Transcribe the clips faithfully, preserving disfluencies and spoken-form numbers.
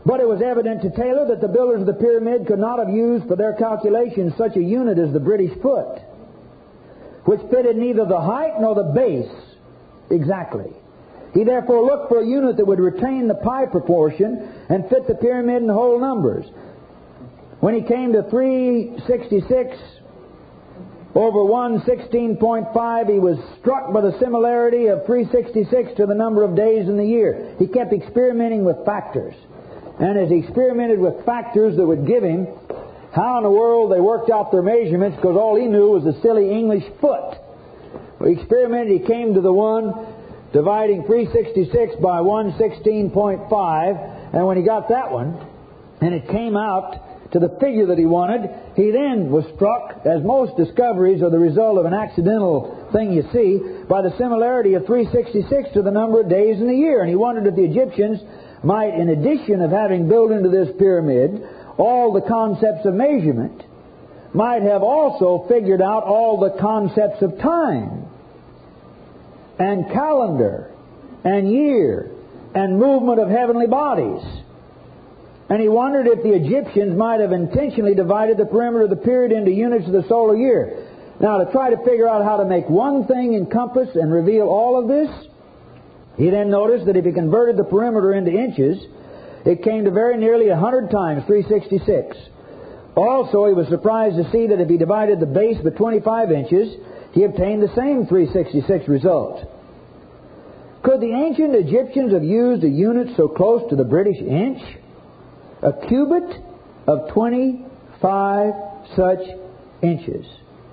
But it was evident to Taylor that the builders of the pyramid could not have used for their calculations such a unit as the British foot, which fitted neither the height nor the base exactly. He therefore looked for a unit that would retain the pi proportion and fit the pyramid in whole numbers. When he came to three sixty-six over one sixteen point five, he was struck by the similarity of three sixty-six to the number of days in the year. He kept experimenting with factors. And as he experimented with factors that would give him how in the world they worked out their measurements, because all he knew was a silly English foot. He experimented, he came to the one dividing three sixty-six by one sixteen point five, and when he got that one, and it came out to the figure that he wanted, he then was struck, as most discoveries are the result of an accidental thing you see, by the similarity of three sixty-six to the number of days in the year. And he wondered if the Egyptians might, in addition of having built into this pyramid all the concepts of measurement, might have also figured out all the concepts of time and calendar and year and movement of heavenly bodies. And he wondered if the Egyptians might have intentionally divided the perimeter of the period into units of the solar year. Now, to try to figure out how to make one thing encompass and reveal all of this, he then noticed that if he converted the perimeter into inches, it came to very nearly one hundred times three sixty-six. Also, he was surprised to see that if he divided the base by twenty-five inches, he obtained the same three sixty-six result. Could the ancient Egyptians have used a unit so close to the British inch? A cubit of twenty-five such inches.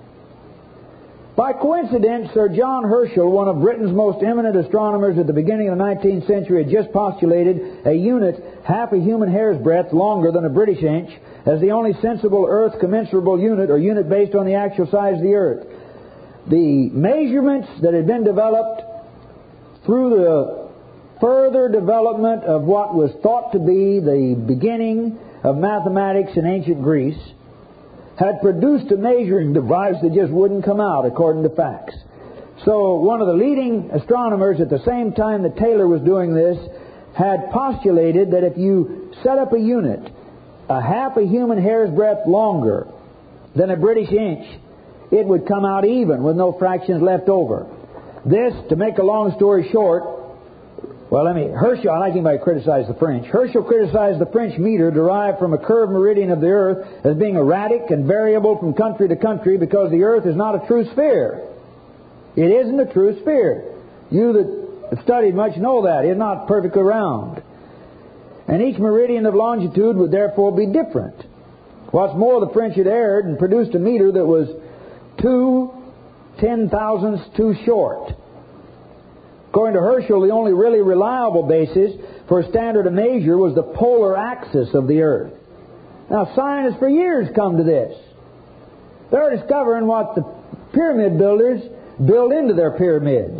By coincidence, Sir John Herschel, one of Britain's most eminent astronomers at the beginning of the nineteenth century, had just postulated a unit half a human hair's breadth longer than a British inch as the only sensible Earth commensurable unit, or unit based on the actual size of the Earth. The measurements that had been developed through the further development of what was thought to be the beginning of mathematics in ancient Greece had produced a measuring device that just wouldn't come out according to facts. So one of the leading astronomers at the same time that Taylor was doing this had postulated that if you set up a unit a half a human hair's breadth longer than a British inch, it would come out even with no fractions left over. This, to make a long story short, well, let me, Herschel, I like anybody to criticize the French. Herschel criticized the French meter derived from a curved meridian of the Earth as being erratic and variable from country to country because the Earth is not a true sphere. It isn't a true sphere. You that have studied much know that. It's not perfectly round. And each meridian of longitude would therefore be different. What's more, the French had erred and produced a meter that was two ten thousandths too short. According to Herschel, the only really reliable basis for a standard of measure was the polar axis of the Earth. Now, scientists for years come to this. They're discovering what the pyramid builders built into their pyramid.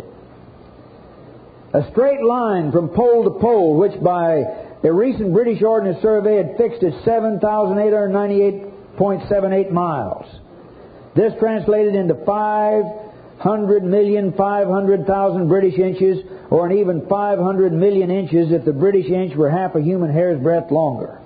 A straight line from pole to pole, which by a recent British Ordnance Survey had fixed at seven thousand eight hundred ninety-eight point seven eight miles. This translated into five hundred million five hundred thousand British inches, or an even five hundred million inches if the British inch were half a human hair's breadth longer.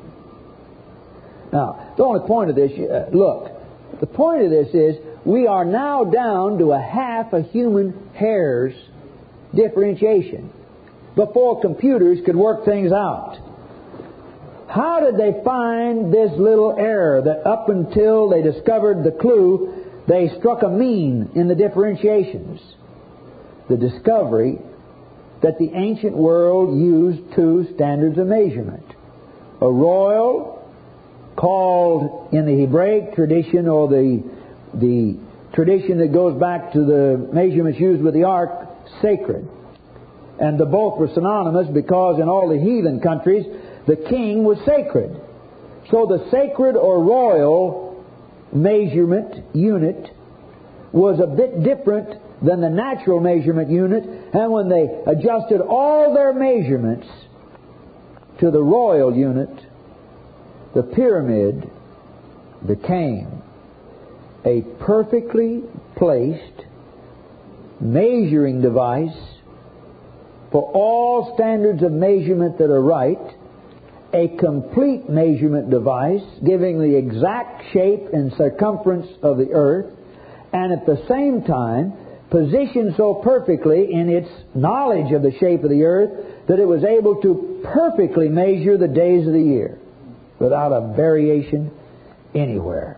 Now, the only point of this, uh, look, the point of this is we are now down to a half a human hair's differentiation before computers could work things out. How did they find this little error that up until they discovered the clue, they struck a mean in the differentiations? The discovery that the ancient world used two standards of measurement. A royal, called in the Hebraic tradition, or the, the tradition that goes back to the measurements used with the ark, sacred. And the both were synonymous because in all the heathen countries, the king was sacred. So the sacred or royal measurement unit was a bit different than the natural measurement unit, and when they adjusted all their measurements to the royal unit, the pyramid became a perfectly placed measuring device for all standards of measurement that are right, a complete measurement device giving the exact shape and circumference of the earth, and at the same time positioned so perfectly in its knowledge of the shape of the earth that it was able to perfectly measure the days of the year without a variation anywhere.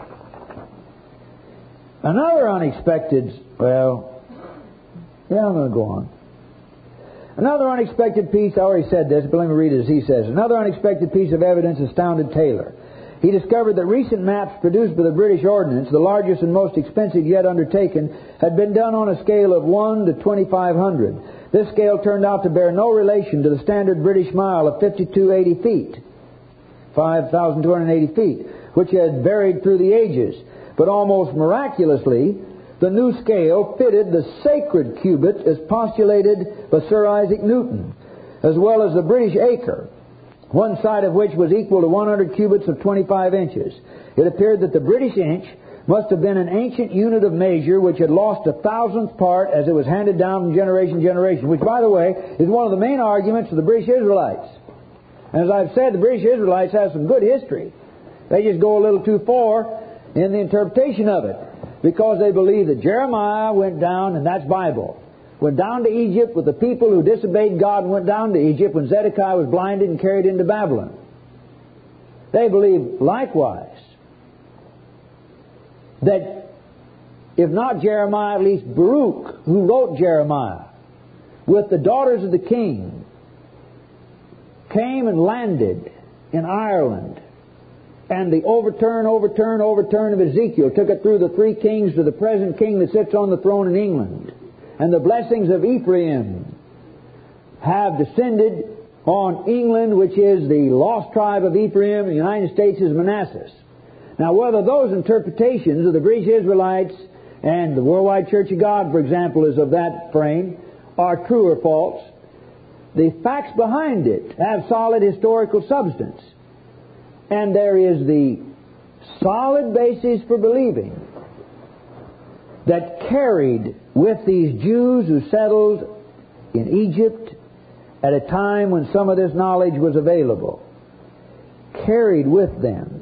Another unexpected, well, yeah, I'm going to go on. Another unexpected piece, I already said this, but let me read it as he says. Another unexpected piece of evidence astounded Taylor. He discovered that recent maps produced by the British Ordnance, the largest and most expensive yet undertaken, had been done on a scale of one to twenty-five hundred. This scale turned out to bear no relation to the standard British mile of fifty-two eighty feet, five thousand two hundred eighty feet, which had varied through the ages. But almost miraculously, the new scale fitted the sacred cubit as postulated by Sir Isaac Newton, as well as the British acre, one side of which was equal to one hundred cubits of twenty-five inches. It appeared that the British inch must have been an ancient unit of measure which had lost a thousandth part as it was handed down from generation to generation, which, by the way, is one of the main arguments of the British Israelites. And as I've said, the British Israelites have some good history. They just go a little too far in the interpretation of it, because they believe that Jeremiah went down, and that's Bible, went down to Egypt with the people who disobeyed God and went down to Egypt when Zedekiah was blinded and carried into Babylon. They believe likewise that if not Jeremiah, at least Baruch, who wrote Jeremiah, with the daughters of the king, came and landed in Ireland, and the overturn, overturn, overturn of Ezekiel took it through the three kings to the present king that sits on the throne in England. And the blessings of Ephraim have descended on England, which is the lost tribe of Ephraim, and the United States is Manasseh. Now, whether those interpretations of the British Israelites and the Worldwide Church of God, for example, is of that frame, are true or false, the facts behind it have solid historical substance. And there is the solid basis for believing that carried with these Jews who settled in Egypt at a time when some of this knowledge was available, carried with them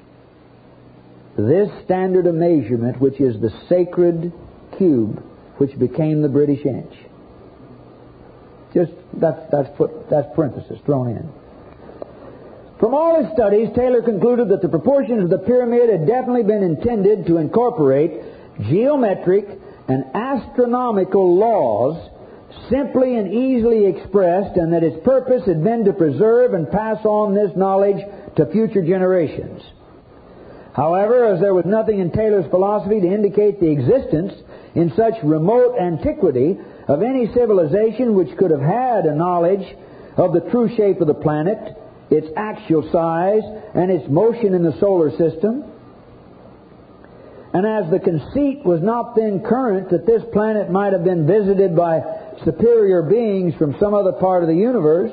this standard of measurement, which is the sacred cube, which became the British inch. Just that's that's put that's parenthesis thrown in. From all his studies, Taylor concluded that the proportions of the pyramid had definitely been intended to incorporate geometric and astronomical laws simply and easily expressed, and that its purpose had been to preserve and pass on this knowledge to future generations. However, as there was nothing in Taylor's philosophy to indicate the existence in such remote antiquity of any civilization which could have had a knowledge of the true shape of the planet, its actual size, and its motion in the solar system, and as the conceit was not then current that this planet might have been visited by superior beings from some other part of the universe,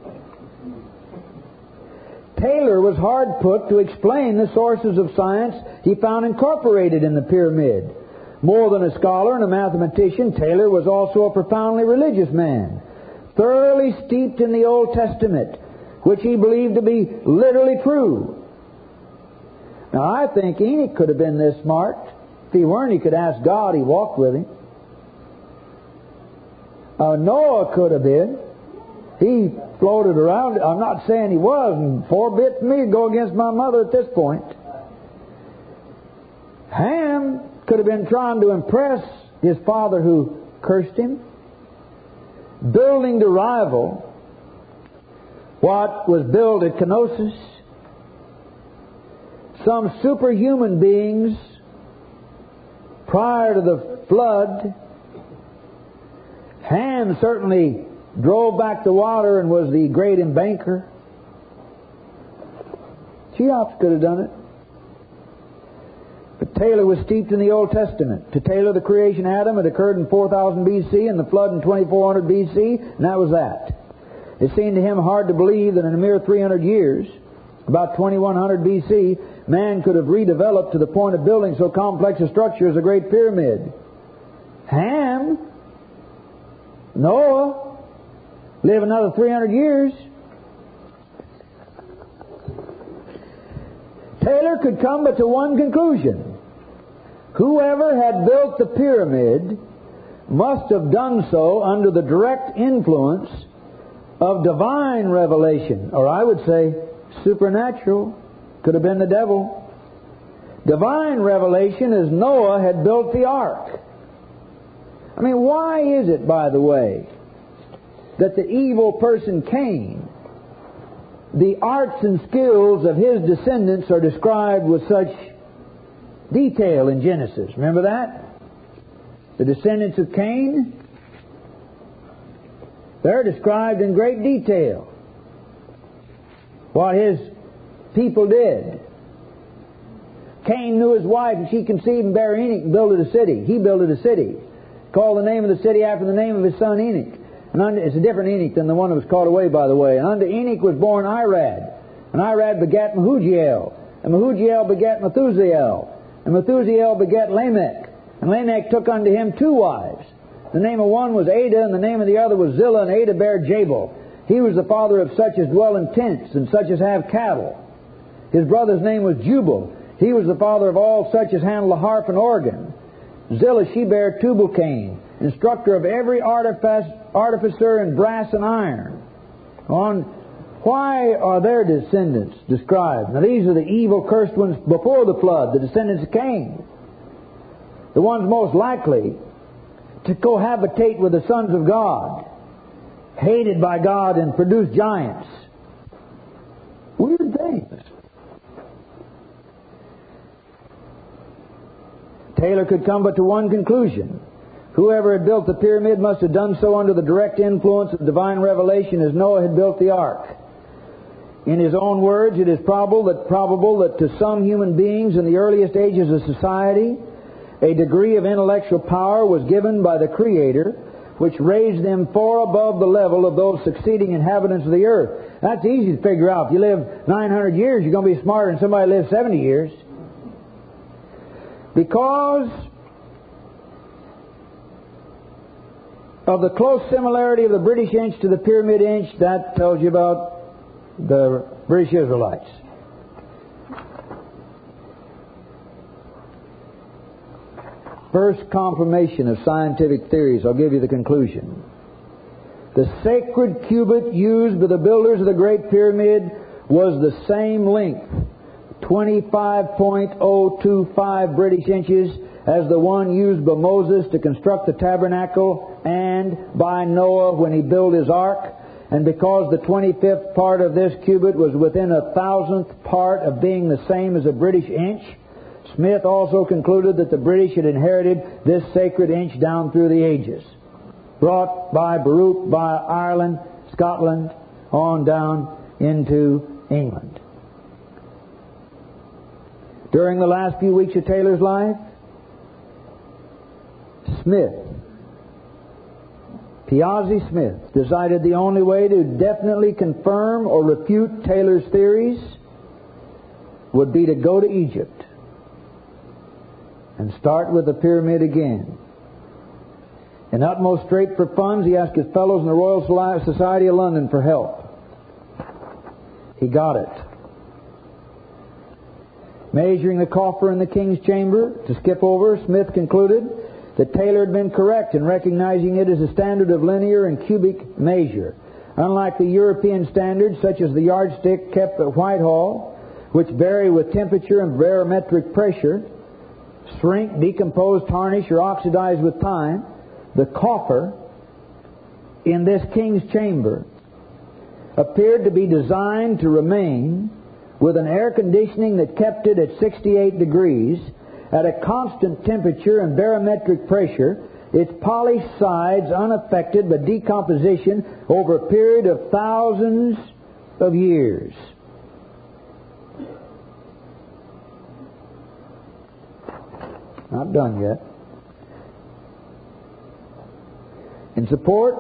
Taylor was hard put to explain the sources of science he found incorporated in the pyramid. More than a scholar and a mathematician, Taylor was also a profoundly religious man, thoroughly steeped in the Old Testament, which he believed to be literally true. Now, I think Enoch could have been this smart. If he weren't, he could ask God. He walked with him. Uh, Noah could have been. He floated around. I'm not saying he was, and forbid me to go against my mother at this point. Ham could have been trying to impress his father who cursed him, building to rival what was built at Kenosis. Some superhuman beings prior to the flood. Ham certainly drove back the water and was the great embanker. Cheops could have done it. But Taylor was steeped in the Old Testament. To Taylor, the creation of Adam had occurred in four thousand B C and the flood in twenty-four hundred B C, and that was that. It seemed to him hard to believe that in a mere three hundred years, about twenty-one hundred B C, man could have redeveloped to the point of building so complex a structure as a great pyramid. Ham, Noah, live another three hundred years. Taylor could come but to one conclusion. Whoever had built the pyramid must have done so under the direct influence of divine revelation, or I would say supernatural. Could have been the devil. Divine revelation as Noah had built the ark. I mean, why is it, by the way, that the evil person Cain, the arts and skills of his descendants are described with such detail in Genesis? Remember that? The descendants of Cain, they're described in great detail. What his people did. Cain knew his wife, and she conceived and bare Enoch and builded a city. He builded a city. Called the name of the city after the name of his son Enoch. And unto, it's a different Enoch than the one that was called away, by the way. And unto Enoch was born Irad. And Irad begat Mehujael. And Mehujael begat Methusael. And Methusael begat Lamech. And Lamech took unto him two wives. The name of one was Ada, and the name of the other was Zillah, and Ada bare Jabal. He was the father of such as dwell in tents, and such as have cattle. His brother's name was Jubal. He was the father of all such as handle the harp and organ. Zillah, she bare Tubal-Cain, instructor of every artifice, artificer in brass and iron. On why are their descendants described? Now these are the evil cursed ones before the flood, the descendants of Cain. The ones most likely to cohabitate with the sons of God, hated by God and produce giants. Weird things. Taylor could come but to one conclusion. Whoever had built the pyramid must have done so under the direct influence of divine revelation as Noah had built the ark. In his own words, it is probable that, probable that to some human beings in the earliest ages of society, a degree of intellectual power was given by the Creator, which raised them far above the level of those succeeding inhabitants of the earth. That's easy to figure out. If you live nine hundred years, you're going to be smarter than somebody who lives seventy years. Because of the close similarity of the British inch to the pyramid inch, that tells you about the British Israelites. First confirmation of scientific theories. I'll give you the conclusion. The sacred cubit used by the builders of the Great Pyramid was the same length, twenty-five point oh two five British inches, as the one used by Moses to construct the tabernacle and by Noah when he built his ark. And because the twenty-fifth part of this cubit was within a thousandth part of being the same as a British inch, Smith also concluded that the British had inherited this sacred inch down through the ages, brought by Baruch, by Ireland, Scotland, on down into England. During the last few weeks of Taylor's life, Smith, Piazzi Smith, decided the only way to definitely confirm or refute Taylor's theories would be to go to Egypt and start with the pyramid again. In utmost strait for funds, he asked his fellows in the Royal Society of London for help. He got it. Measuring the coffer in the King's Chamber, to skip over, Smith concluded that Taylor had been correct in recognizing it as a standard of linear and cubic measure. Unlike the European standards, such as the yardstick kept at Whitehall, which vary with temperature and barometric pressure, shrink, decompose, tarnish, or oxidize with time, the coffer in this King's Chamber appeared to be designed to remain with an air conditioning that kept it at sixty-eight degrees at a constant temperature and barometric pressure, its polished sides unaffected by decomposition over a period of thousands of years. Not done yet. In support,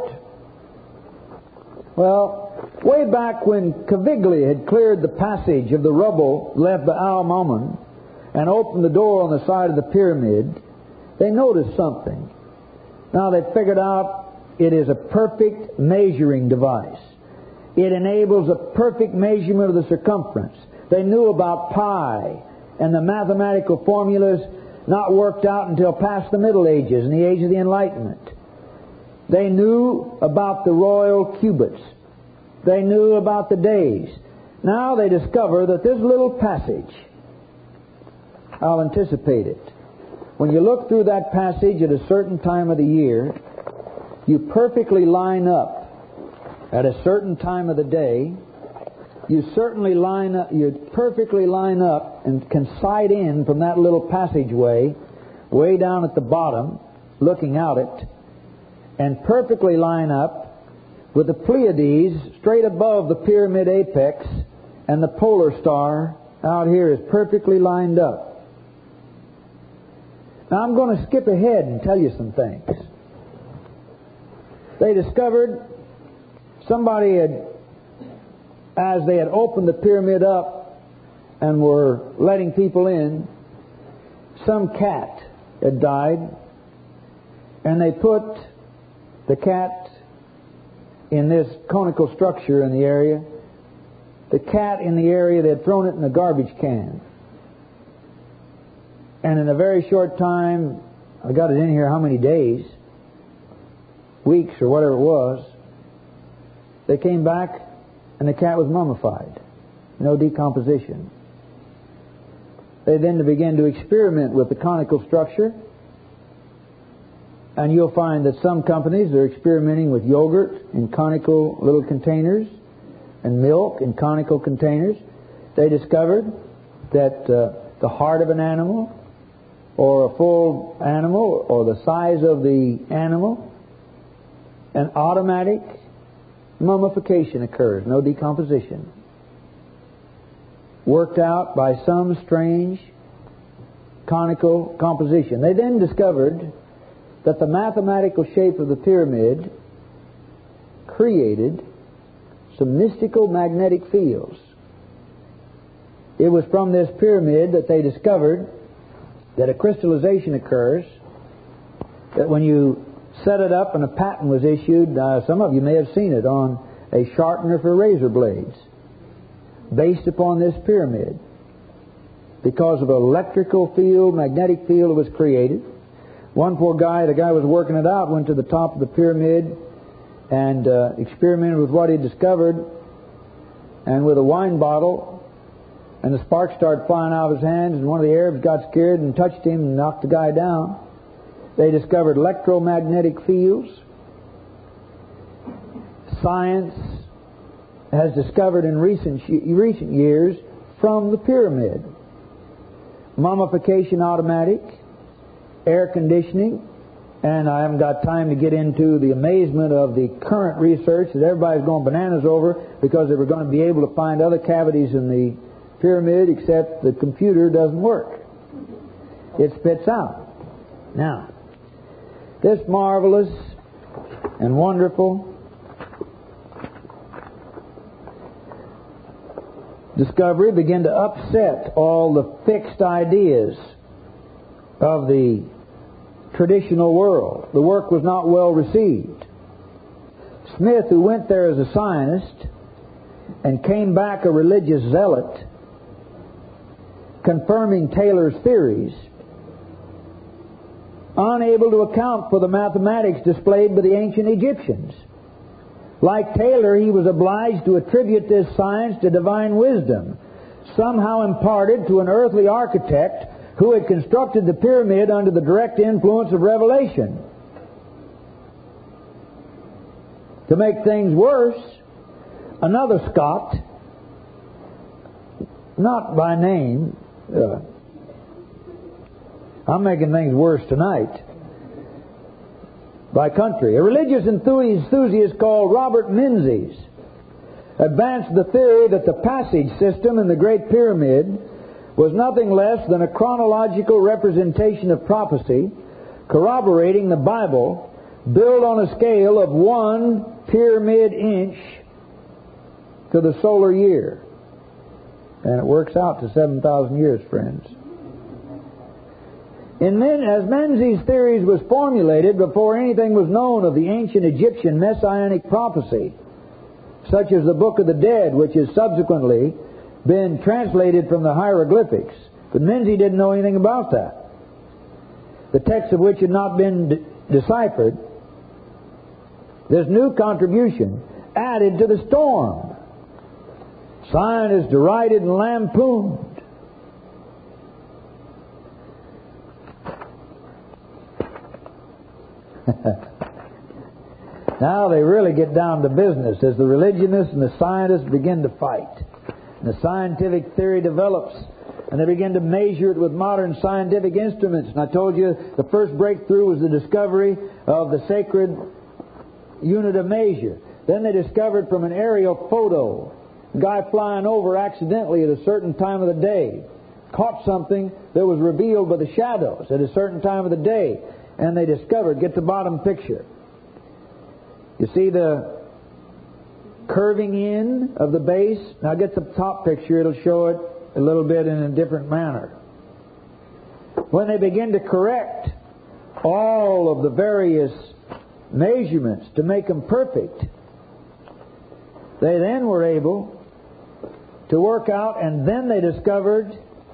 well, way back when Caviglia had cleared the passage of the rubble left by Al-Mamun and opened the door on the side of the pyramid, they noticed something. Now they figured out it is a perfect measuring device. It enables a perfect measurement of the circumference. They knew about pi and the mathematical formulas not worked out until past the Middle Ages and the Age of the Enlightenment. They knew about the royal cubits. They knew about the days. Now they discover that this little passage, I'll anticipate it. When you look through that passage at a certain time of the year, you perfectly line up at a certain time of the day. You certainly line up, you perfectly line up and can sight in from that little passageway way down at the bottom, looking out it, and perfectly line up with the Pleiades straight above the pyramid apex, and the polar star out here is perfectly lined up. Now I'm going to skip ahead and tell you some things. They discovered somebody had, as they had opened the pyramid up and were letting people in, some cat had died, and they put the cat in this conical structure in the area. The cat in the area, they had thrown it in a garbage can. And in a very short time, I got it in here how many days, weeks or whatever it was, they came back and the cat was mummified. No decomposition. They then began to experiment with the conical structure. And you'll find that some companies are experimenting with yogurt in conical little containers and milk in conical containers. They discovered that uh, the heart of an animal or a full animal or the size of the animal, an automatic mummification occurs, no decomposition. Worked out by some strange conical composition. They then discovered that the mathematical shape of the pyramid created some mystical magnetic fields. It was from this pyramid that they discovered that a crystallization occurs, that when you set it up and a patent was issued, uh, some of you may have seen it, on a sharpener for razor blades, based upon this pyramid. Because of an electrical field, magnetic field that was created. One poor guy, the guy was working it out, went to the top of the pyramid and uh, experimented with what he discovered, and with a wine bottle, and the sparks started flying out of his hands, and one of the Arabs got scared and touched him and knocked the guy down. They discovered electromagnetic fields. Science has discovered in recent recent years from the pyramid. Mummification automatic, air conditioning, and I haven't got time to get into the amazement of the current research that everybody's going bananas over, because they were going to be able to find other cavities in the pyramid, except the computer doesn't work. It spits out. Now, this marvelous and wonderful discovery began to upset all the fixed ideas of the traditional world. The work was not well received. Smith, who went there as a scientist and came back a religious zealot, confirming Taylor's theories, unable to account for the mathematics displayed by the ancient Egyptians. Like Taylor, he was obliged to attribute this science to divine wisdom, somehow imparted to an earthly architect who had constructed the pyramid under the direct influence of revelation. To make things worse, another Scot, not by name, uh, I'm making things worse tonight, by country, a religious enthusiast called Robert Menzies advanced the theory that the passage system in the Great Pyramid was nothing less than a chronological representation of prophecy, corroborating the Bible, built on a scale of one pyramid inch to the solar year. And it works out to seven thousand years, friends. And then, as Menzies' theories was formulated before anything was known of the ancient Egyptian messianic prophecy, such as the Book of the Dead, which is subsequently been translated from the hieroglyphics. But Menzies didn't know anything about that. The text of which had not been de- deciphered, this new contribution added to the storm. Scientists derided and lampooned. Now they really get down to business as the religionists and the scientists begin to fight. And the scientific theory develops, and they begin to measure it with modern scientific instruments. And I told you the first breakthrough was the discovery of the sacred unit of measure. Then they discovered from an aerial photo, a guy flying over accidentally at a certain time of the day caught something that was revealed by the shadows at a certain time of the day. And they discovered, get the bottom picture. You see the curving in of the base? Now get the top picture. It'll show it a little bit in a different manner. When they begin to correct all of the various measurements to make them perfect, they then were able to work out, and then they discovered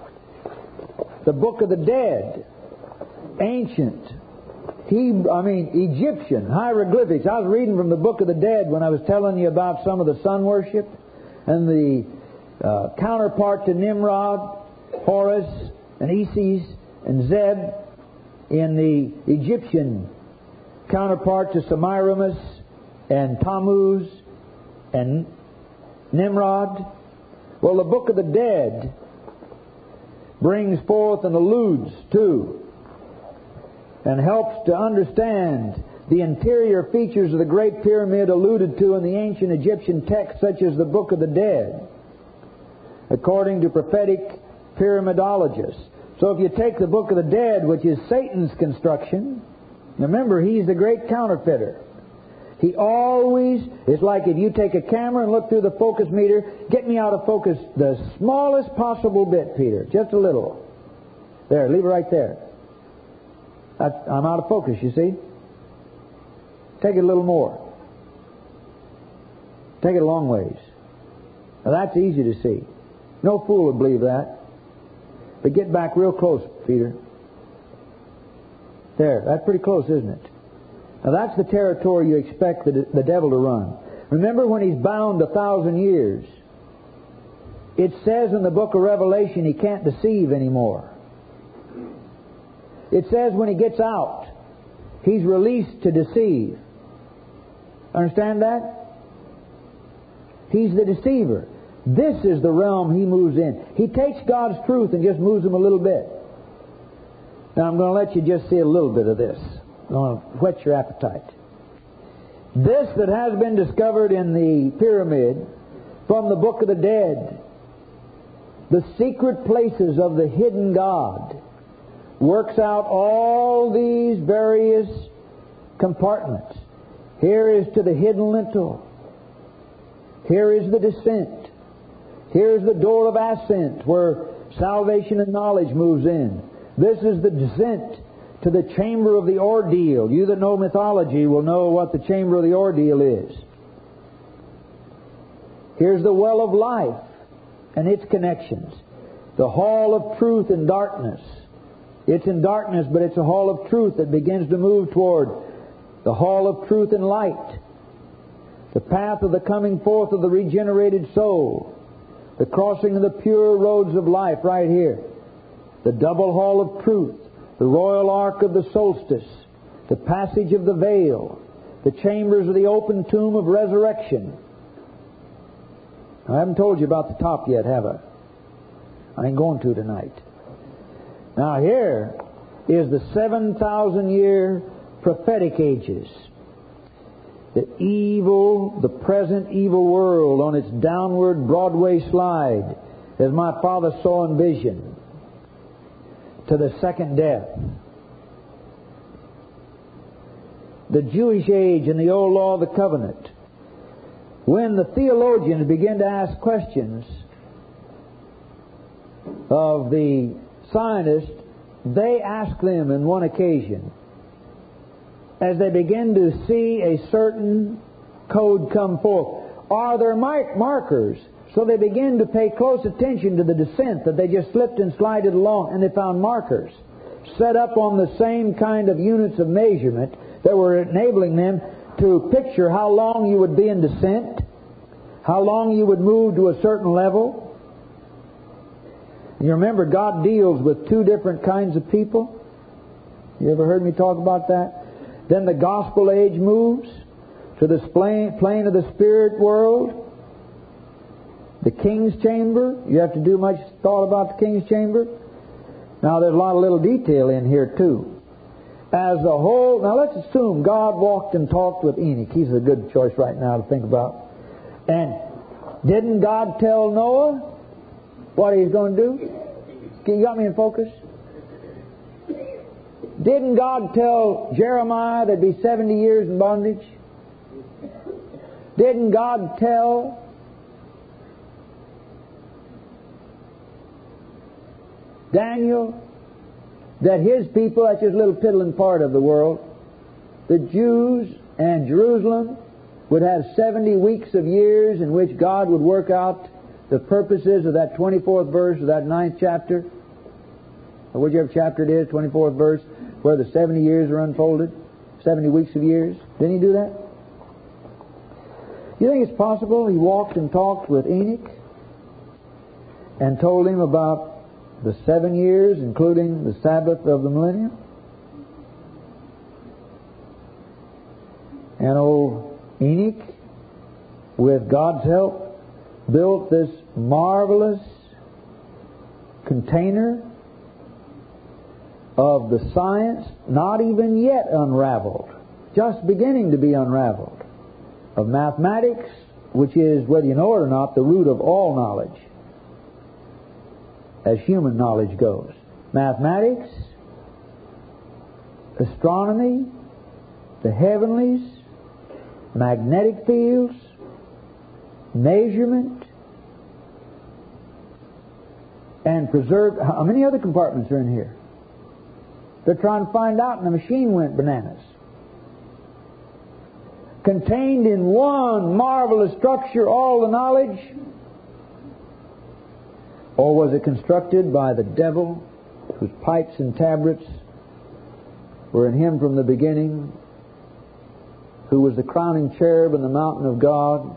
the Book of the Dead, ancient He, I mean, Egyptian hieroglyphics. I was reading from the Book of the Dead when I was telling you about some of the sun worship and the uh, counterpart to Nimrod, Horus, and Isis, and Zeb in the Egyptian counterpart to Semiramis and Tammuz and Nimrod. Well, the Book of the Dead brings forth and alludes to and helps to understand the interior features of the Great Pyramid alluded to in the ancient Egyptian texts, such as the Book of the Dead, according to prophetic pyramidologists. So if you take the Book of the Dead, which is Satan's construction, remember, he's the great counterfeiter. He always, it's like if you take a camera and look through the focus meter, get me out of focus the smallest possible bit, Peter, just a little. There, leave it right there. That's, I'm out of focus, you see. Take it a little more. Take it a long ways. Now that's easy to see. No fool would believe that. But get back real close, Peter. There, that's pretty close, isn't it? Now that's the territory you expect the, the devil to run. Remember when he's bound a thousand years, it says in the book of Revelation he can't deceive anymore. It says when he gets out, he's released to deceive. Understand that? He's the deceiver. This is the realm he moves in. He takes God's truth and just moves them a little bit. Now I'm going to let you just see a little bit of this. I'm going to whet your appetite. This that has been discovered in the pyramid from the Book of the Dead, the secret places of the hidden God, works out all these various compartments. Here is to the hidden lintel. Here is the descent. Here is the door of ascent where salvation and knowledge moves in. This is the descent to the chamber of the ordeal. You that know mythology will know what the chamber of the ordeal is. Here's the well of life and its connections. The hall of truth and darkness. It's in darkness, but it's a hall of truth that begins to move toward the hall of truth and light. The path of the coming forth of the regenerated soul. The crossing of the pure roads of life right here. The double hall of truth. The royal ark of the solstice. The passage of the veil. The chambers of the open tomb of resurrection. I haven't told you about the top yet, have I? I ain't going to tonight. Now here is the seven thousand year prophetic ages. The evil, the present evil world on its downward Broadway slide, as my father saw in vision, to the second death. The Jewish age and the old law of the covenant. When the theologians begin to ask questions of the scientists, they ask them on one occasion, as they begin to see a certain code come forth, are there markers So they began to pay close attention to the descent, that they just slipped and slided along, and they found markers set up on the same kind of units of measurement that were enabling them to picture how long you would be in descent, how long you would move to a certain level. You remember, God deals with two different kinds of people. You ever heard me talk about that? Then the gospel age moves to the plane of the spirit world. The king's chamber. You have to do much thought about the king's chamber? Now there's a lot of little detail in here too. As the whole, now let's assume God walked and talked with Enoch. He's a good choice right now to think about. And didn't God tell Noah what he's going to do? You got me in focus? Didn't God tell Jeremiah there'd be seventy years in bondage? Didn't God tell Daniel that his people, that's just a little piddling part of the world, the Jews and Jerusalem would have seventy weeks of years in which God would work out the purposes of that twenty-fourth verse of that ninth chapter, or whichever chapter it is, twenty-fourth verse, where the seventy years are unfolded, seventy weeks of years. Didn't he do that? You think it's possible he walked and talked with Enoch and told him about the seven years, including the Sabbath of the millennium? And old Enoch, with God's help, built this marvelous container of the science not even yet unraveled, just beginning to be unraveled, of mathematics, which is, whether you know it or not, the root of all knowledge as human knowledge goes. Mathematics, astronomy, the heavenlies, magnetic fields, measurement, and preserved. How many other compartments are in here? They're trying to find out, and the machine went bananas. Contained in one marvelous structure, all the knowledge. Or was it constructed by the devil, whose pipes and tabrets were in him from the beginning, who was the crowning cherub in the mountain of God,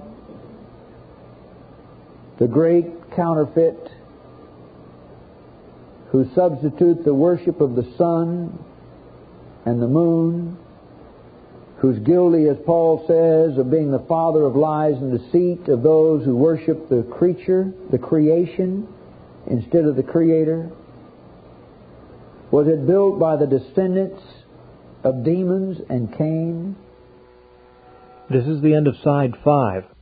the great counterfeit, who substitute the worship of the sun and the moon, who's guilty, as Paul says, of being the father of lies and deceit of those who worship the creature, the creation, instead of the Creator? Was it built by the descendants of demons and Cain? This is the end of side five.